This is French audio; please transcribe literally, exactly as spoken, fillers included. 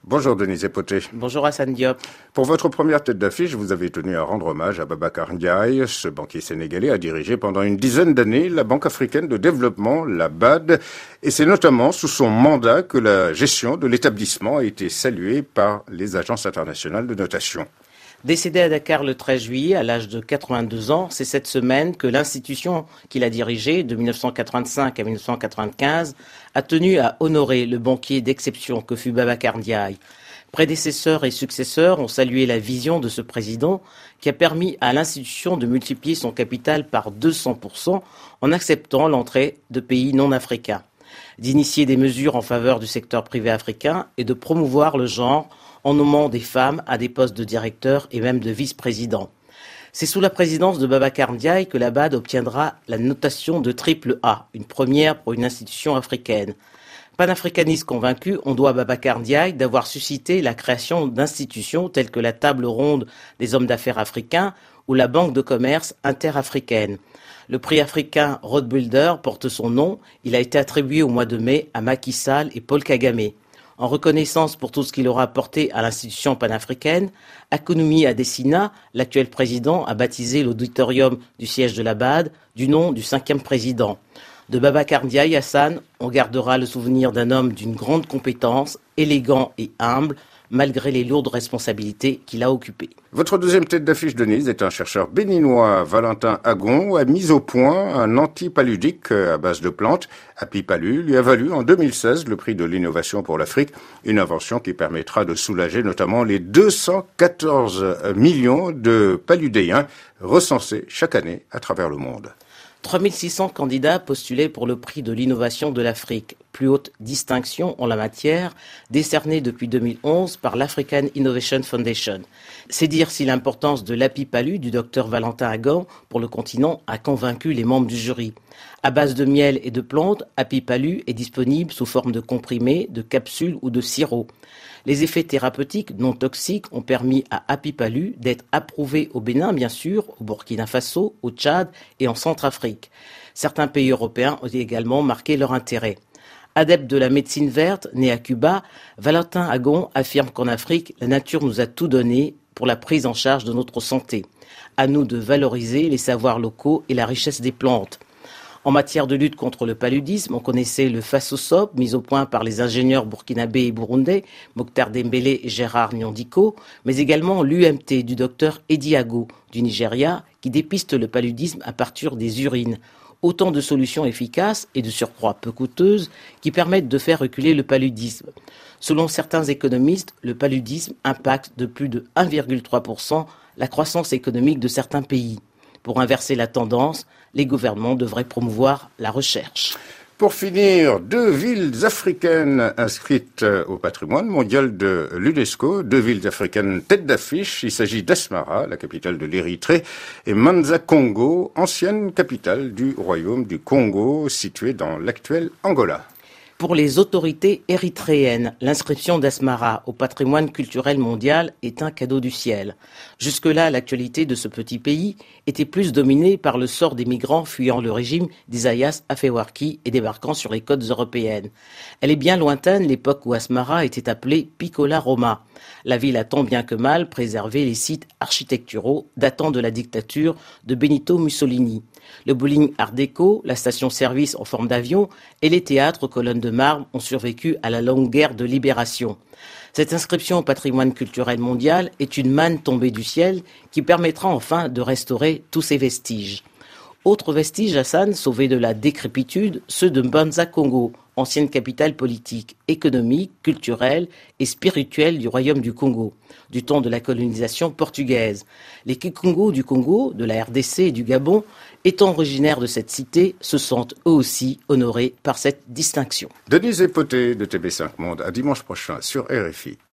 Bonjour Denise Epoté. Bonjour Hassan Diop. Pour votre première tête d'affiche, vous avez tenu à rendre hommage à Babacar Ndiaye. Ce banquier sénégalais a dirigé pendant une dizaine d'années la Banque africaine de développement, la B A D, et c'est notamment sous son mandat que la gestion de l'établissement a été saluée par les agences internationales de notation. Décédé à Dakar le treize juillet, à l'âge de quatre-vingt-deux ans, c'est cette semaine que l'institution qu'il a dirigée, de mille neuf cent quatre-vingt-cinq à mille neuf cent quatre-vingt-quinze, a tenu à honorer le banquier d'exception que fut Babacar Ndiaye. Prédécesseurs et successeurs ont salué la vision de ce président qui a permis à l'institution de multiplier son capital par deux cents pour cent en acceptant l'entrée de pays non africains, d'initier des mesures en faveur du secteur privé africain et de promouvoir le genre en nommant des femmes à des postes de directeur et même de vice-président. C'est sous la présidence de Babacar Ndiaye que la B A D obtiendra la notation de triple A, une première pour une institution africaine. Panafricaniste convaincu, on doit à Babacar Ndiaye d'avoir suscité la création d'institutions telles que la Table ronde des hommes d'affaires africains ou la Banque de commerce interafricaine. Le prix africain Rothschild porte son nom. Il a été attribué au mois de mai à Macky Sall et Paul Kagame. En reconnaissance pour tout ce qu'il aura apporté à l'institution panafricaine, Akounumi Adesina, l'actuel président, a baptisé l'auditorium du siège de la B A D du nom du cinquième président. De Babacar Ndiaye, Hassan, on gardera le souvenir d'un homme d'une grande compétence, élégant et humble, malgré les lourdes responsabilités qu'il a occupées. Votre deuxième tête d'affiche, Denise, est un chercheur béninois. Valentin Agon a mis au point un antipaludique à base de plantes. Apipalu lui a valu en deux mille seize le prix de l'innovation pour l'Afrique, une invention qui permettra de soulager notamment les deux cent quatorze millions de paludéens recensés chaque année à travers le monde. trois mille six cents candidats postulaient pour le prix de l'innovation de l'Afrique, plus haute distinction en la matière, décernée depuis deux mille onze par l'African Innovation Foundation. C'est dire si l'importance de l'apipalu du docteur Valentin Agon pour le continent a convaincu les membres du jury. À base de miel et de plantes, apipalu est disponible sous forme de comprimés, de capsules ou de sirop. Les effets thérapeutiques non toxiques ont permis à apipalu d'être approuvé au Bénin, bien sûr, au Burkina Faso, au Tchad et en Centrafrique. Certains pays européens ont également marqué leur intérêt. Adepte de la médecine verte, né à Cuba, Valentin Agon affirme qu'en Afrique, la nature nous a tout donné pour la prise en charge de notre santé. À nous de valoriser les savoirs locaux et la richesse des plantes. En matière de lutte contre le paludisme, on connaissait le Fasosop, mis au point par les ingénieurs burkinabés et burundais, Mokhtar Dembélé et Gérard Nyondiko, mais également l'U M T du docteur Eddie Ago du Nigeria, qui dépiste le paludisme à partir des urines. Autant de solutions efficaces et de surcroît peu coûteuses qui permettent de faire reculer le paludisme. Selon certains économistes, le paludisme impacte de plus de un virgule trois pour cent la croissance économique de certains pays. Pour inverser la tendance, les gouvernements devraient promouvoir la recherche. Pour finir, deux villes africaines inscrites au patrimoine mondial de l'UNESCO, deux villes africaines tête d'affiche. Il s'agit d'Asmara, la capitale de l'Érythrée, et Manza-Congo, ancienne capitale du royaume du Congo, située dans l'actuel Angola. Pour les autorités érythréennes, l'inscription d'Asmara au patrimoine culturel mondial est un cadeau du ciel. Jusque-là, l'actualité de ce petit pays était plus dominée par le sort des migrants fuyant le régime d'Isaias Afewerki et débarquant sur les côtes européennes. Elle est bien lointaine l'époque où Asmara était appelée Piccola Roma. La ville a tant bien que mal préservé les sites architecturaux datant de la dictature de Benito Mussolini. Le bowling Art déco, la station-service en forme d'avion et les théâtres aux colonnes de marbre ont survécu à la longue guerre de libération. Cette inscription au patrimoine culturel mondial est une manne tombée du ciel qui permettra enfin de restaurer tous ces vestiges. Autres vestiges, Hassan, sauvés de la décrépitude, ceux de Mbanza-Congo, ancienne capitale politique, économique, culturelle et spirituelle du royaume du Congo, du temps de la colonisation portugaise. Les Kikongo du Congo, de la R D C et du Gabon, étant originaires de cette cité, se sentent eux aussi honorés par cette distinction. Denise Epoté de T V cinq Monde, à dimanche prochain sur R F I.